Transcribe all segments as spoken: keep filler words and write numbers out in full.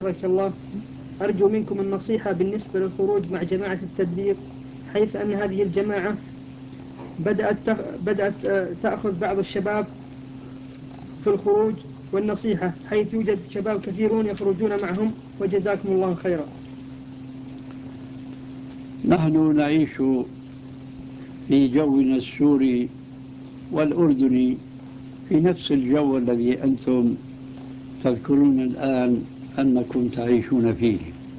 بارك الله. أرجو منكم النصيحة بالنسبة للخروج مع جماعة التدبير، حيث أن هذه الجماعة بدأت بدأت تأخذ بعض الشباب في الخروج، والنصيحة حيث يوجد شباب كثيرون يخرجون معهم، وجزاكم الله خيرا. نحن نعيش في جونا السوري والأردني في نفس الجو الذي أنتم تذكرون الآن أنكم تعيشون فيه.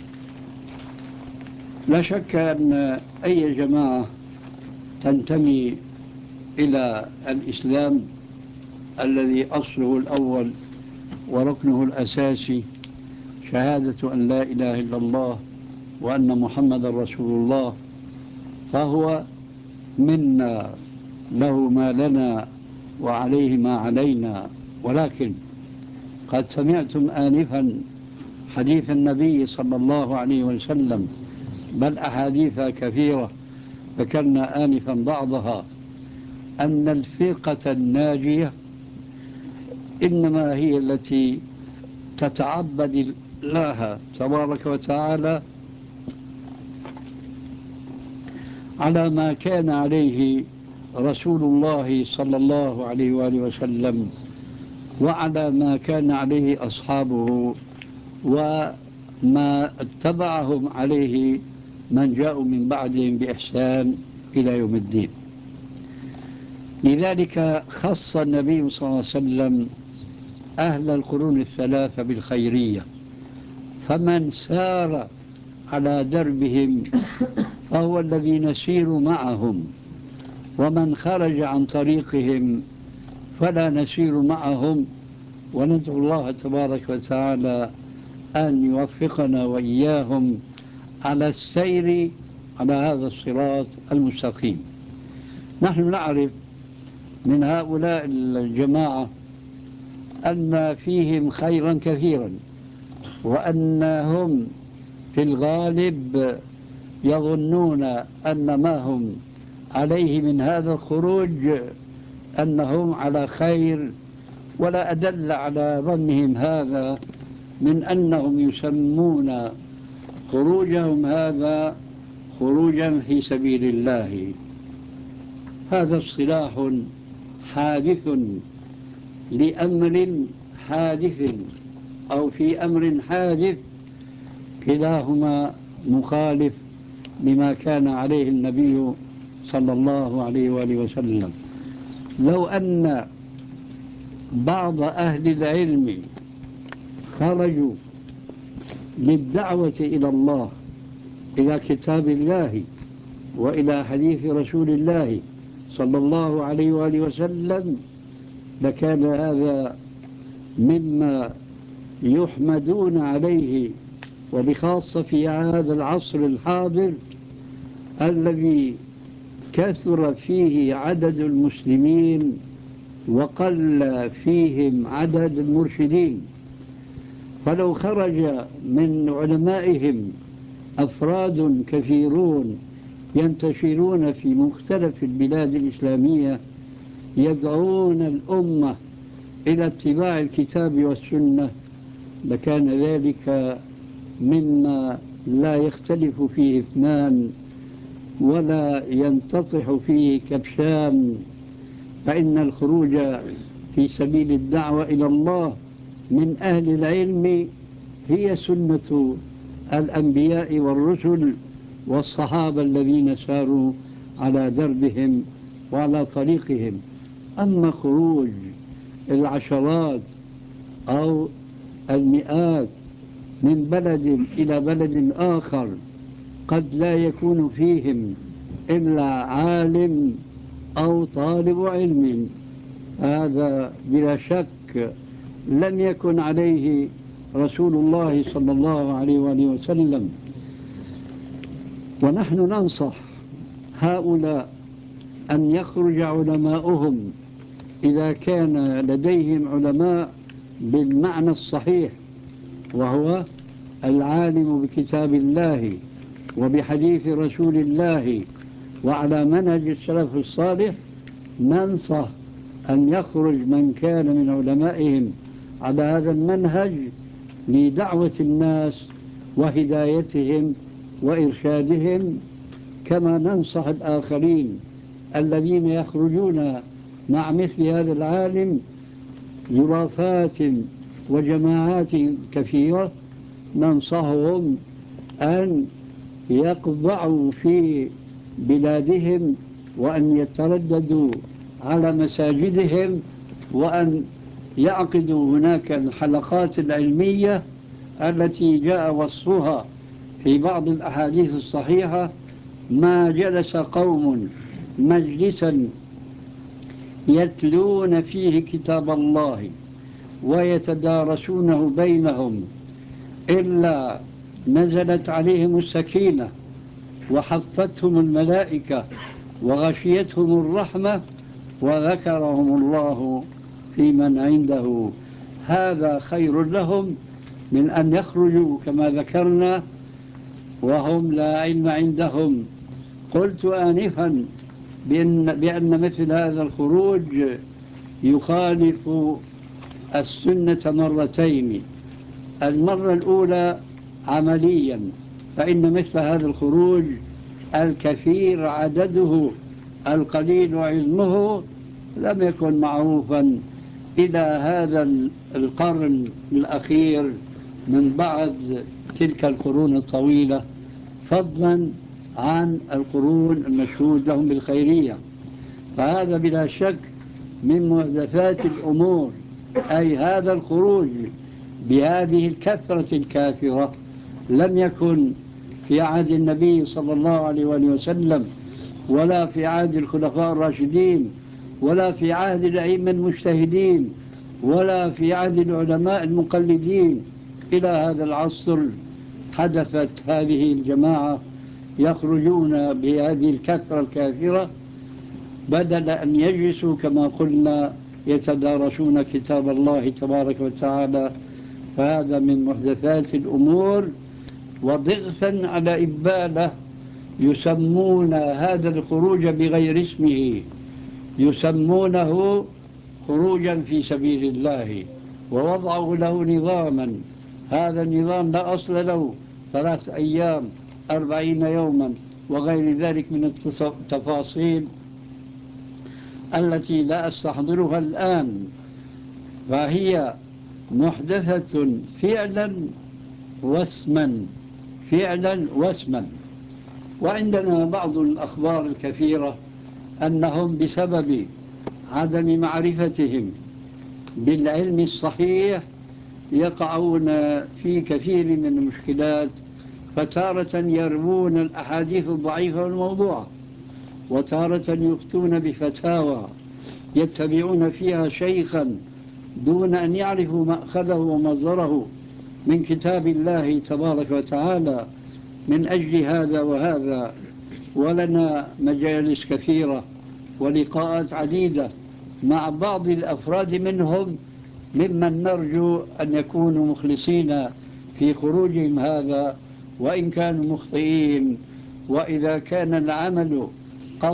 لا شك أن أي جماعة تنتمي إلى الإسلام الذي أصله الأول وركنه الأساسي شهادة أن لا إله إلا الله وأن محمد رسول الله، فهو منا له ما لنا وعليه ما علينا. ولكن قد سمعتم آنفا حديث النبي صلى الله عليه وسلم، بل أحاديث كثيرة ذكرنا آنفا بعضها، أن الفرقة الناجية إنما هي التي تتعبد الله تبارك وتعالى على ما كان عليه رسول الله صلى الله عليه وآله وسلم، وعلى ما كان عليه أصحابه، وما اتبعهم عليه من جاءوا من بعدهم بإحسان إلى يوم الدين. لذلك خص النبي صلى الله عليه وسلم أهل القرون الثلاثة بالخيرية، فمن سار على دربهم فهو الذي نسير معهم، ومن خرج عن طريقهم فلا نسير معهم. وندعو الله تبارك وتعالى أن يوفقنا وإياهم على السير على هذا الصراط المستقيم. نحن نعرف من هؤلاء الجماعة أن فيهم خيرا كثيرا، وأنهم في الغالب يظنون أن ما هم عليه من هذا الخروج أنهم على خير، ولا أدل على ظنهم هذا من أنهم يسمون خروجهم هذا خروجا في سبيل الله. هذا اصطلاح حادث لأمر حادث أو في أمر حادث، كلاهما مخالف لما كان عليه النبي صلى الله عليه وآله وسلم. لو أن بعض أهل العلم خرجوا للدعوة إلى الله، إلى كتاب الله وإلى حديث رسول الله صلى الله عليه وآله وسلم، لكان هذا مما يحمدون عليه، وبخاصة في هذا العصر الحاضر الذي كثر فيه عدد المسلمين وقل فيهم عدد المرشدين. فلو خرج من علمائهم أفراد كثيرون ينتشرون في مختلف البلاد الإسلامية يدعون الأمة إلى اتباع الكتاب والسنة، لكان ذلك مما لا يختلف فيه اثنان ولا ينتطح فيه كبشان. فإن الخروج في سبيل الدعوة إلى الله من أهل العلم هي سنة الأنبياء والرسل والصحابة الذين ساروا على دربهم وعلى طريقهم. أما خروج العشرات أو المئات من بلد إلى بلد آخر قد لا يكون فيهم إلا عالم أو طالب علم، هذا بلا شك لم يكن عليه رسول الله صلى الله عليه وآله وسلم. ونحن ننصح هؤلاء أن يخرج علماؤهم إذا كان لديهم علماء بالمعنى الصحيح، وهو العالم بكتاب الله وبحديث رسول الله وعلى منهج السلف الصالح. ننصح أن يخرج من كان من علمائهم على هذا المنهج لدعوة الناس وهدايتهم وإرشادهم، كما ننصح الآخرين الذين يخرجون مع مثل هذا العالم زرافات وجماعات كثيرة، ننصحهم أن يقضعوا في بلادهم وأن يترددوا على مساجدهم وأن يعقدوا هناك الحلقات العلمية التي جاء وصفها في بعض الأحاديث الصحيحة: ما جلس قوم مجلسا يتلون فيه كتاب الله ويتدارسونه بينهم إلا نزلت عليهم السكينة وحفتهم الملائكة وغشيتهم الرحمة وذكرهم الله في من عنده. هذا خير لهم من أن يخرجوا كما ذكرنا وهم لا علم عندهم. قلت آنفا بأن, بأن مثل هذا الخروج يخالف السنة مرتين: المرة الأولى عمليا، فإن مثل هذا الخروج الكثير عدده القليل علمه لم يكن معروفا إلى هذا القرن الأخير من بعد تلك القرون الطويلة، فضلا عن القرون المشهود لهم بالخيرية. فهذا بلا شك من محدثات الأمور، أي هذا الخروج بهذه الكثرة الكافرة لم يكن في عهد النبي صلى الله عليه وسلم، ولا في عهد الخلفاء الراشدين، ولا في عهد الأئمة المجتهدين، ولا في عهد العلماء المقلدين. إلى هذا العصر حدثت هذه الجماعة يخرجون بهذه الكثرة الكافرة، بدل أن يجلسوا كما قلنا يتدارسون كتاب الله تبارك وتعالى. فهذا من محدثات الأمور. وضغثا على إبالة يسمون هذا الخروج بغير اسمه، يسمونه خروجا في سبيل الله، ووضعوا له نظاما. هذا النظام لا أصل له، ثلاث أيام، أربعين يوما، وغير ذلك من التفاصيل التي لا أستحضرها الآن. فهي محدثة فعلا واسما، فعلا واسما. وعندنا بعض الأخبار الكثيرة أنهم بسبب عدم معرفتهم بالعلم الصحيح يقعون في كثير من المشكلات، فتارة يروون الأحاديث الضعيفة والموضوعة، وتارة يفتون بفتاوى يتبعون فيها شيخا دون أن يعرفوا مأخذه ومصدره من كتاب الله تبارك وتعالى. من أجل هذا وهذا ولنا مجالس كثيرة ولقاءات عديدة مع بعض الأفراد منهم ممن نرجو أن يكونوا مخلصين في خروجهم هذا، وإن كانوا مخطئين. وإذا كان العمل